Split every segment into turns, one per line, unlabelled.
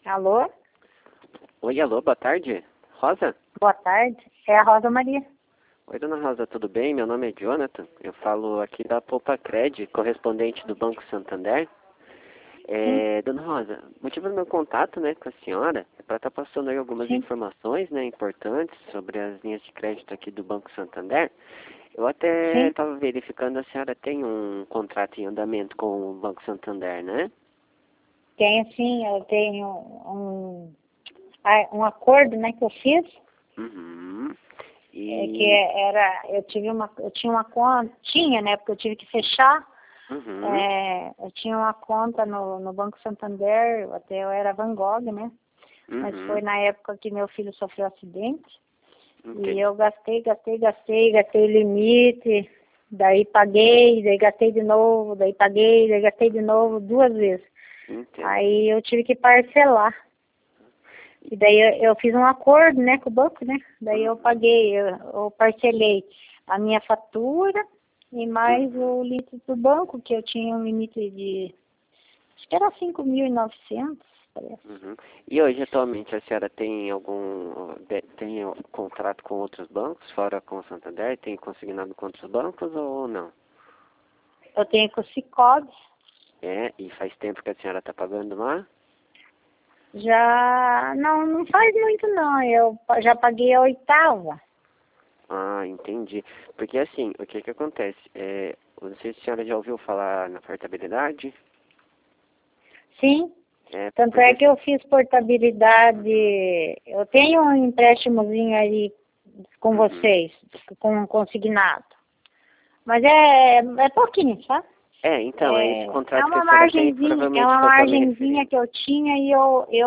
Alô?
Oi, alô, boa tarde. Rosa?
Boa tarde. É a Rosa Maria.
Oi, dona Rosa, tudo bem? Meu nome é Jonathan. Eu falo aqui da Poupa-Cred, correspondente do Banco Santander.
Sim,
Dona Rosa, o motivo do meu contato, né, com a senhora é para estar passando aí algumas
sim,
informações, né, importantes sobre as linhas de crédito aqui do Banco Santander. Eu até
sim.
estava verificando, a senhora tem um contrato em andamento com o Banco Santander, né?
Tenho sim, eu tenho um acordo, né, que eu fiz,
Uhum.
que
E...
eu tinha uma conta, né, porque eu tive que fechar.
Uhum.
Eu tinha uma conta no Banco Santander, até eu era Van Gogh, né? Mas foi
Uhum.
na época que meu filho sofreu acidente. E
Entendi.
eu gastei o limite, daí paguei, daí gastei de novo, daí paguei, daí gastei de novo, 2 vezes.
Entendo.
Aí eu tive que parcelar. E daí eu fiz um acordo, né, com o banco, né? Daí eu
Uhum.
paguei, eu parcelei a minha fatura e mais
Uhum.
o limite do banco, que eu tinha um limite de, acho que era 5.900, parece.
Uhum. E hoje, atualmente, a senhora tem tem contrato com outros bancos, fora com o Santander? Tem consignado com outros bancos ou não?
Eu tenho com o Sicoob,
E faz tempo que a senhora está pagando lá?
já, não faz muito não, eu já paguei a 8ª.
Ah, entendi. Porque assim, o que que acontece? Não sei se a senhora já ouviu falar na portabilidade.
Sim, tanto
Porque
é que
assim,
eu fiz portabilidade, eu tenho um empréstimozinho aí com
uhum.
vocês, com consignado. Mas é pouquinho, sabe?
Então, é esse
É
contrato que a
uma
senhora tem,
margenzinha,
provavelmente que eu estou me
que
referindo.
eu tinha e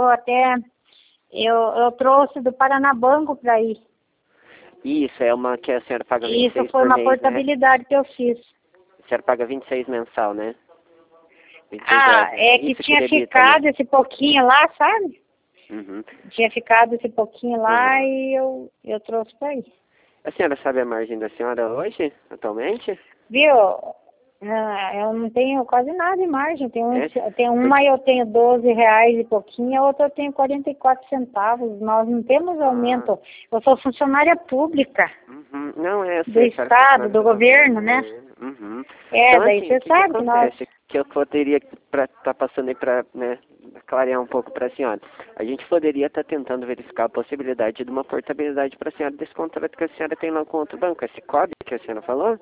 eu trouxe do Paranabanco para ir.
Isso, é uma que a senhora paga
E isso
26
foi
por
uma
mês, né?
portabilidade que eu fiz.
A senhora paga 26 mensal, né? R$ 26,
Ah,
né?
é que
Isso que
tinha
debita, né?
ficado esse pouquinho lá, sabe?
Uhum.
Tinha ficado esse pouquinho lá
Aham.
e eu trouxe para ir.
A senhora sabe a margem da senhora hoje, atualmente?
Viu? Ah, eu não tenho quase nada de margem.
É?
Tem uma
Porque...
eu tenho R$ 12 e pouquinho, a outra eu tenho 44 centavos. Nós não temos
Ah,
aumento. Eu sou funcionária pública
uhum. Não, eu
do
sei, a senhora é
Estado,
funcionária
do
do governo,
governo, né?
né? Uhum. Então,
Daí
assim, o
você
que que
sabe que nós...
acontece? Que eu poderia estar passando aí para, né, clarear um pouco para a senhora. A gente poderia estar tentando verificar a possibilidade de uma portabilidade para a senhora desse contrato que a senhora tem lá com outro banco, esse COB que a senhora falou?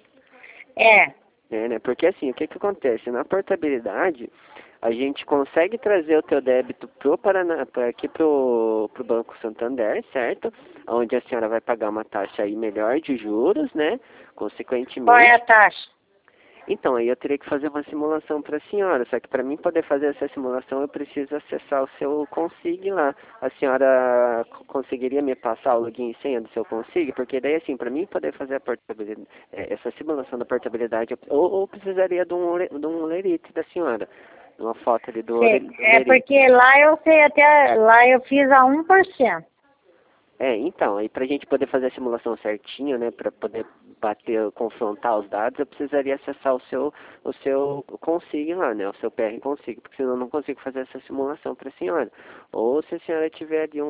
É,
Né? Porque assim, o que que acontece? Na portabilidade, a gente consegue trazer o teu débito aqui pro Banco Santander, certo? Onde a senhora vai pagar uma taxa aí melhor de juros, né?
qual é a
Consequentemente.
taxa?
Então, aí eu teria que fazer uma simulação para a senhora, só que para mim poder fazer essa simulação eu preciso acessar o seu Consig lá. A senhora conseguiria me passar o login e senha do seu Consig? Porque daí assim, para mim poder fazer a portabilidade, essa simulação da portabilidade, ou precisaria de um lerite da senhora, de uma foto ali
Sei.
do
É
lerite.
porque lá eu sei até... Lá eu fiz a 1%.
Então, aí para a gente poder fazer a simulação certinho, né, para poder bater, confrontar os dados, eu precisaria acessar o seu Consig lá, né, o seu PR Consig, porque senão eu não consigo fazer essa simulação para a senhora. Ou se a senhora tiver de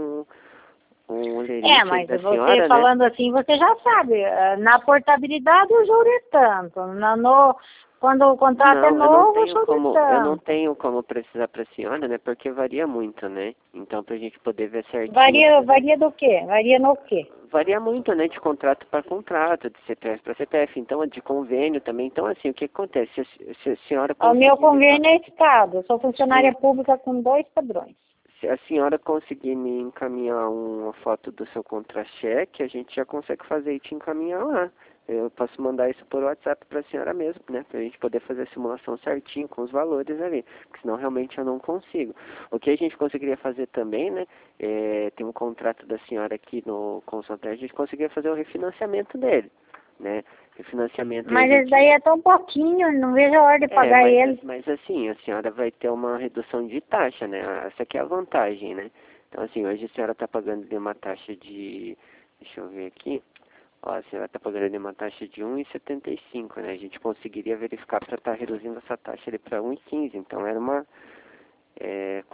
um lerite aí
Mas
da
você
senhora, né,
falando assim, você já sabe, na portabilidade o juro é tanto, quando o contrato é
não,
novo, o juro é
eu não
tanto.
tenho como precisar para a senhora, né, porque varia muito, né, então para a gente poder ver certinho, eu precisaria.
Varia do quê? Varia no quê?
Varia muito, né, de contrato para contrato, de CPF para CPF, então de convênio também. Então, assim, o que acontece? Se a senhora
O meu
conseguir
convênio é Estado, eu sou funcionária
sim,
pública com 2 padrões.
se a senhora conseguir me encaminhar uma foto do seu contra-cheque, a gente já consegue fazer e te encaminhar lá. Eu posso mandar isso por WhatsApp para a senhora mesmo, né? Para a gente poder fazer a simulação certinho com os valores ali, porque senão realmente eu não consigo. O que a gente conseguiria fazer também, né? Tem um contrato da senhora aqui no Consultor, a gente conseguiria fazer o refinanciamento dele, né? Refinanciamento e a
Mas esse daí
gente...
é tão pouquinho, não vejo a hora de pagar ele.
mas assim, a senhora vai ter uma redução de taxa, né? Essa aqui é a vantagem, né? Então, assim, hoje a senhora está pagando de uma taxa de... Deixa eu ver aqui. Ó, a senhora está pagando de uma taxa de 1,75, né? A gente conseguiria verificar para estar reduzindo essa taxa ali para 1,15. Então, era uma...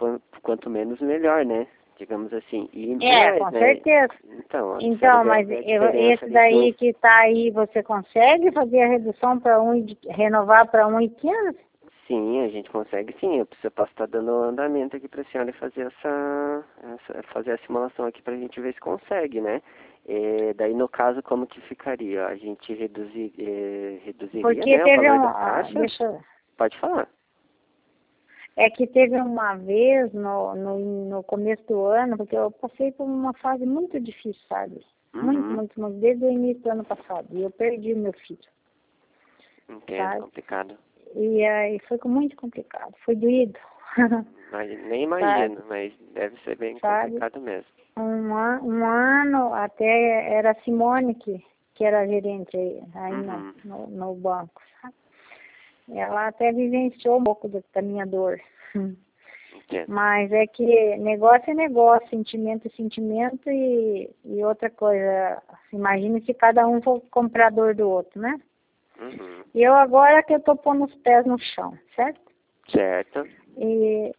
quanto menos melhor, né? Digamos assim. E
É, com certeza.
Então,
mas esse daí que tá aí, você consegue fazer a redução para renovar para 1,15?
Sim, a gente consegue sim. Eu posso estar dando andamento aqui para a senhora e fazer fazer a simulação aqui para a gente ver se consegue, né? Daí no caso como que ficaria? A gente reduziria,
Porque
né, o
teve
valor da taxa? Pode falar.
É que teve uma vez no começo do ano, porque eu passei por uma fase muito difícil, sabe? Muito, desde o início do ano passado. E eu perdi meu filho.
Entendo, complicado.
E aí foi muito complicado, foi doído.
Nem imagino, mas deve ser bem complicado mesmo.
Um ano até era a Simone que era a gerente aí no banco, sabe? Ela até vivenciou um pouco da minha dor. Mas é que negócio é negócio, sentimento é sentimento e outra coisa, imagine se cada um for comprador do outro, né? E eu agora que eu tô pondo os pés no chão, certo?
Certo.
E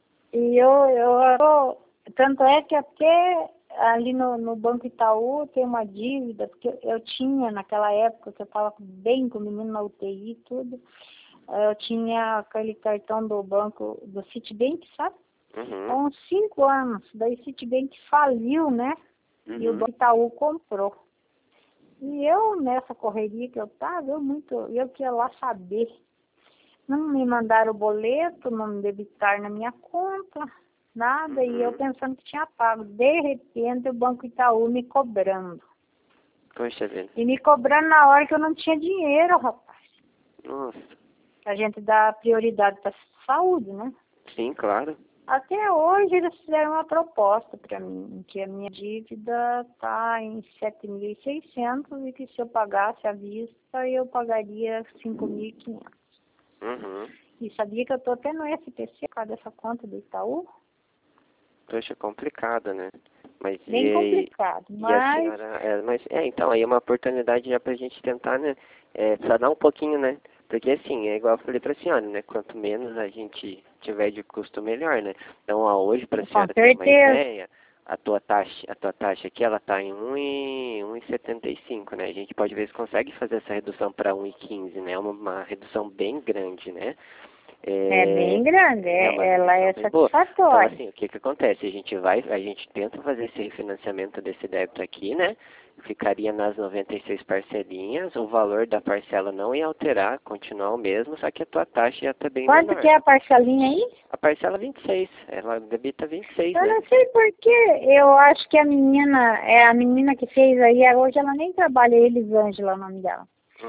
eu tanto é que até ali no Banco Itaú tem uma dívida, porque eu tinha naquela época que eu estava bem com o menino na UTI e tudo, eu tinha aquele cartão do banco, do Citibank, sabe? Há uns 5 anos, daí Citibank faliu, né? E o Banco Itaú comprou. E eu, nessa correria que eu estava, eu queria lá saber. Não me mandaram o boleto, não me debitaram na minha conta, nada, e eu pensando que tinha pago. De repente, o Banco Itaú me cobrando.
Poxa vida.
E me cobrando na hora que eu não tinha dinheiro, rapaz.
Nossa.
A gente dá prioridade para a saúde, né?
Sim, claro.
Até hoje eles fizeram uma proposta para mim, que a minha dívida está em 7.600 e que se eu pagasse à vista, eu pagaria 5.500. E sabia que eu estou até no SPC por causa dessa conta do Itaú?
Poxa, complicado, né? Mas
Bem complicado,
mas... E a senhora, então, aí é uma oportunidade já pra gente tentar, né? Só dar um pouquinho, né? Porque assim, é igual eu falei pra senhora, né? Quanto menos a gente tiver de custo, melhor, né? Então, hoje, pra senhora ter uma ideia, a tua taxa aqui, ela tá em 1,75, né? A gente pode ver se consegue fazer essa redução para 1,15, né? Uma redução bem grande, né?
É bem grande, ela é satisfatória.
Então, assim, o que acontece? A gente tenta fazer esse refinanciamento desse débito aqui, né? Ficaria nas 96 parcelinhas, o valor da parcela não ia alterar, continuar o mesmo, só que a tua taxa ia estar bem menor.
Quanto que é a parcelinha aí?
A parcela 26, ela debita 26,
eu
né?
Eu não sei porquê, eu acho que a menina que fez aí, hoje ela nem trabalha, Elisângela é o nome dela.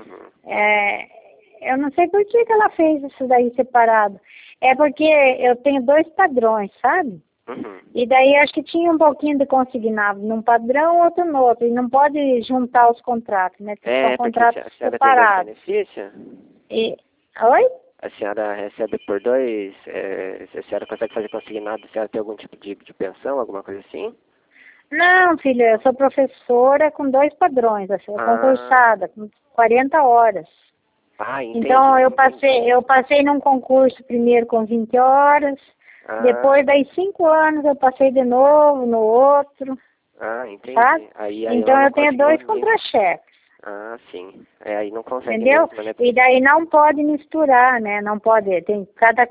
Eu não sei por que ela fez isso daí separado. É porque eu tenho 2 padrões, sabe? E daí acho que tinha um pouquinho de consignado num padrão, outro no outro. E não pode juntar os contratos, né? São contratos separados. Oi?
A senhora recebe por 2, a senhora consegue fazer consignado, a senhora tem algum tipo de pensão, alguma coisa assim?
Não, filha, eu sou professora com 2 padrões, assim, concursada, com 40 horas.
Entendi.
Então eu passei num concurso primeiro com 20 horas, depois daí 5 anos eu passei de novo no outro.
Entendi.
Sabe? Então eu tenho 2 contra-cheques.
Sim. Aí não consegue
entendeu?
Mesmo, né?
E daí não pode misturar, né? Não pode, tem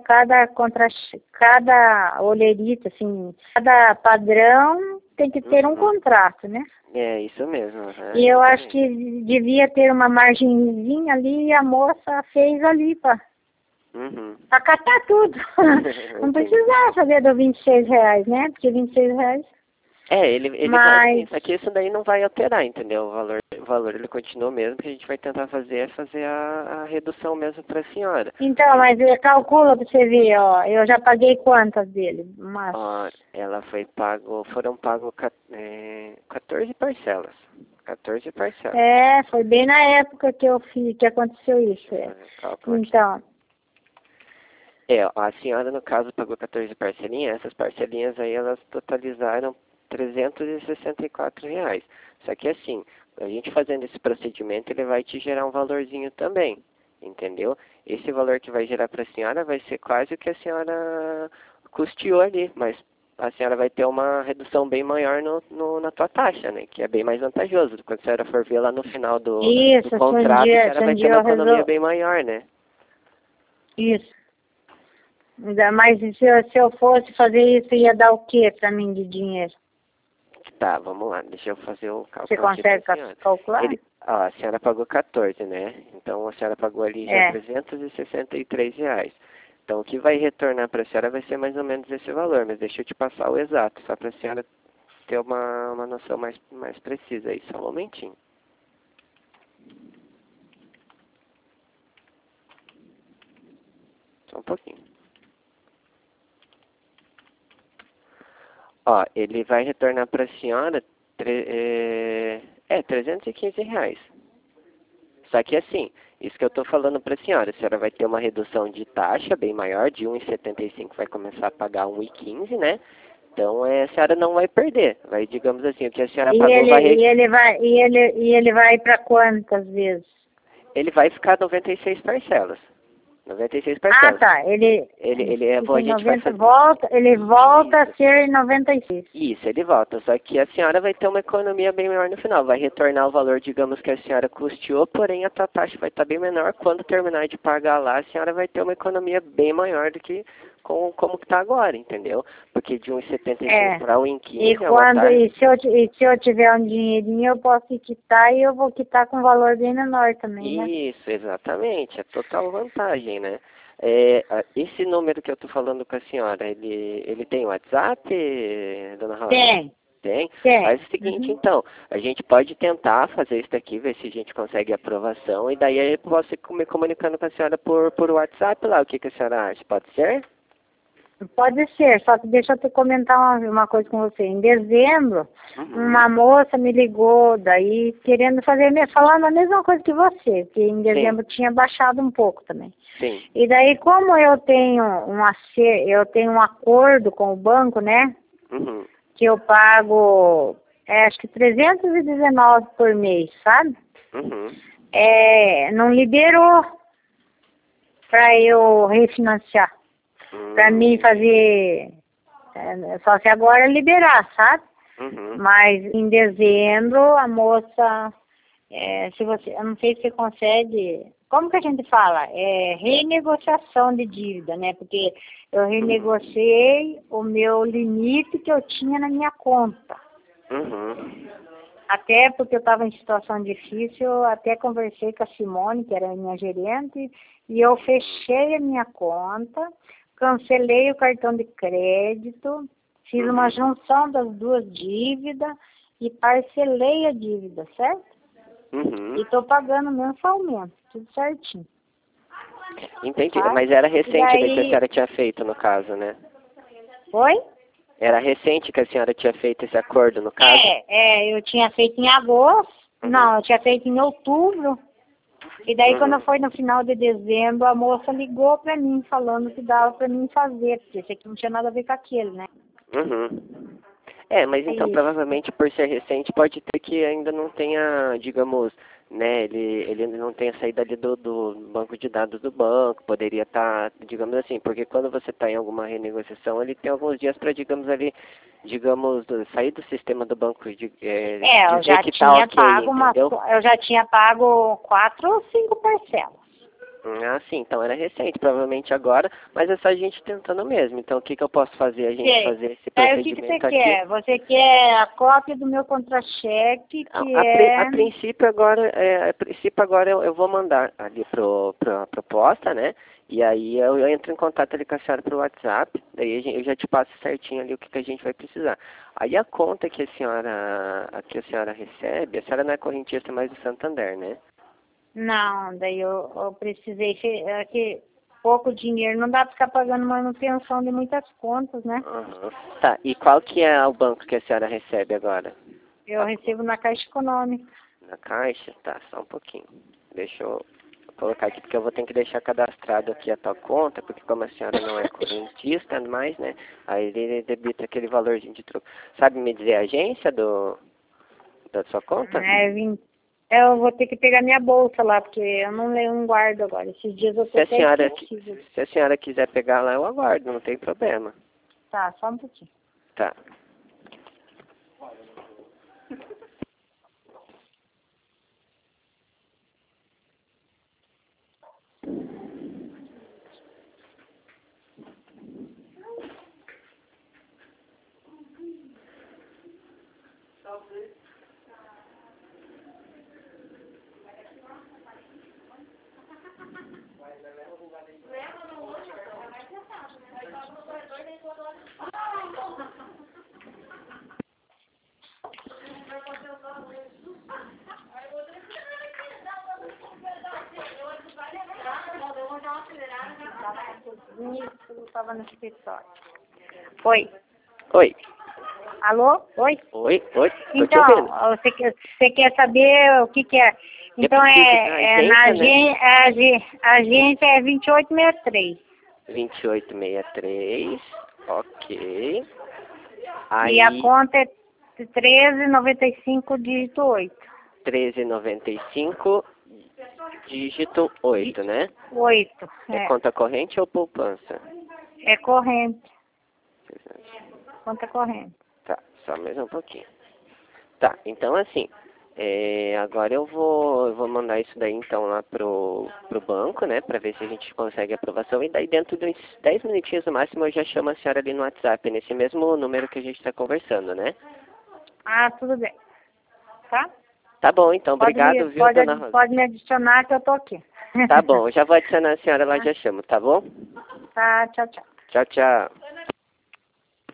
cada olheirita, assim, cada padrão tem que ter um contrato, né?
É, isso mesmo.
E eu acho que devia ter uma margenzinha ali e a moça fez ali para catar tudo. Não precisava fazer do R$ 26, né? Porque R$ 26...
ele vai, só que isso daí não vai alterar, entendeu? O valor ele continua mesmo, que a gente vai tentar fazer a redução mesmo para a senhora.
Então, mas calcula para você ver, ó, eu já paguei quantas dele?
Ela foram pagos 14 parcelas. 14 parcelas.
Foi bem na época que que aconteceu isso. Então.
A senhora, no caso, pagou 14 parcelinhas, essas parcelinhas aí, elas totalizaram R$ 364. Só que assim, a gente fazendo esse procedimento, ele vai te gerar um valorzinho também, entendeu? Esse valor que vai gerar para a senhora vai ser quase o que a senhora custeou ali, mas a senhora vai ter uma redução bem maior na tua taxa, né? Que é bem mais vantajoso. Quando a senhora for ver lá no final do contrato, a senhora vai ter uma economia bem maior, né?
Isso. Mas se eu fosse fazer isso, ia dar o que para mim de dinheiro?
Tá, vamos lá, deixa eu fazer o cálculo.
Você consegue calcular?
A senhora pagou 14, né? Então a senhora pagou ali já R$363. Então o que vai retornar para a senhora vai ser mais ou menos esse valor, mas deixa eu te passar o exato, só para a senhora ter uma noção mais precisa aí, só um momentinho. Só um pouquinho. Ó, ele vai retornar para a senhora R$315. Só que assim, isso que eu estou falando para a senhora vai ter uma redução de taxa bem maior, de 1,75 vai começar a pagar 1,15, né? Então a senhora não vai perder. Vai, digamos assim, o que a senhora pagou
ele vai para quantas vezes?
Ele vai ficar 96 parcelas. 96 parcelas.
Ah, tá. Ele volta a ser 96.
Isso, ele volta. Só que a senhora vai ter uma economia bem maior no final. Vai retornar o valor, digamos, que a senhora custeou, porém a tua taxa vai estar bem menor. Quando terminar de pagar lá, a senhora vai ter uma economia bem maior do que como que está agora, entendeu? Porque de 1,75 para 1,15
se eu tiver um dinheirinho, eu posso quitar e eu vou quitar com um valor bem menor também, né?
Isso, exatamente. É total vantagem, né? Esse número que eu estou falando com a senhora, ele tem WhatsApp, dona Rosa? Tem? Faz o seguinte, então, a gente pode tentar fazer isso daqui, ver se a gente consegue aprovação, e daí eu posso me comunicando com a senhora por WhatsApp lá, o que a senhora acha? Pode ser?
Pode ser, só que deixa eu comentar uma coisa com você. Em dezembro, uma moça me ligou, daí querendo falando a mesma coisa que você, que em dezembro tinha baixado um pouco também.
Sim.
E daí, como eu tenho um acordo com o banco, né? Que eu pago, acho que 319 por mês, sabe? Não liberou para eu refinanciar. Para mim fazer, só se agora liberar, sabe? Mas em dezembro a moça, eu não sei se você consegue, como que a gente fala? Renegociação de dívida, né? Porque eu renegociei o meu limite que eu tinha na minha conta. Até porque eu estava em situação difícil, eu até conversei com a Simone, que era a minha gerente, e eu fechei a minha conta, cancelei o cartão de crédito, fiz uma junção das duas dívidas e parcelei a dívida, certo? E estou pagando mensalmente, tudo certinho.
Entendi, mas era recente que a senhora tinha feito, no caso, né?
Oi?
Era recente que a senhora tinha feito esse acordo, no caso?
Eu tinha feito em agosto, não, eu tinha feito em outubro. E daí, quando foi no final de dezembro, a moça ligou para mim, falando que dava para mim fazer, porque esse aqui não tinha nada a ver com aquele, né?
Mas então, provavelmente, por ser recente, pode ter que ainda não tenha, digamos, né, ele não tenha saído ali do banco de dados do banco, poderia estar, digamos assim, porque quando você está em alguma renegociação, ele tem alguns dias para, digamos ali, sair do sistema do banco
eu já tinha pago eu já tinha pago 4 ou 5 parcelas.
Ah, sim, então era recente, provavelmente agora, mas é só a gente tentando mesmo. Então, o que eu posso fazer? A gente fazer esse procedimento
o que você quer? Você quer a cópia do meu contra-cheque,
A princípio agora eu vou mandar ali pra proposta, né? E aí eu entro em contato ali com a senhora pelo WhatsApp, daí eu já te passo certinho ali o que a gente vai precisar. Aí a conta que a senhora recebe, a senhora não é correntista, mas do Santander, né?
Não, daí eu precisei, que pouco dinheiro, não dá para ficar pagando manutenção de muitas contas, né?
Tá, e qual que é o banco que a senhora recebe agora?
Eu recebo na Caixa Econômica.
Na Caixa? Tá, só um pouquinho. Deixa eu colocar aqui, porque eu vou ter que deixar cadastrado aqui a tua conta, porque como a senhora não é correntista mais, né? Aí ele debita aquele valorzinho de troco. Sabe me dizer a agência da sua conta?
Eu vou ter que pegar minha bolsa lá, porque eu não guardo agora. Esses dias eu tô
se a senhora quiser pegar lá, eu aguardo, não tem problema.
Tá, só um pouquinho.
Tá.
Eu tava no escritório. Oi.
Oi.
Alô? Oi?
Oi, oi. Tô te
Então,
ouvindo.
você quer saber o que é? Então, na agência é 2863.
2863. Ok. Aí,
E a conta é 1395, dígito 8.
1395, dígito 8, né?
8,
É conta corrente ou poupança?
É corrente. Conta corrente.
Tá, só mais um pouquinho. Tá, então assim, agora eu vou mandar isso daí então lá pro banco, né, pra ver se a gente consegue aprovação. E daí dentro de uns 10 minutinhos no máximo eu já chamo a senhora ali no WhatsApp, nesse mesmo número que a gente tá conversando, né?
Ah, tudo bem. Tá?
Tá bom, então, obrigado, viu, dona Rosa?
Pode me adicionar que eu tô aqui.
Tá bom, eu já vou adicionar a senhora lá e já chamo, tá bom?
Tá, tchau, tchau.
Tchau, tchau.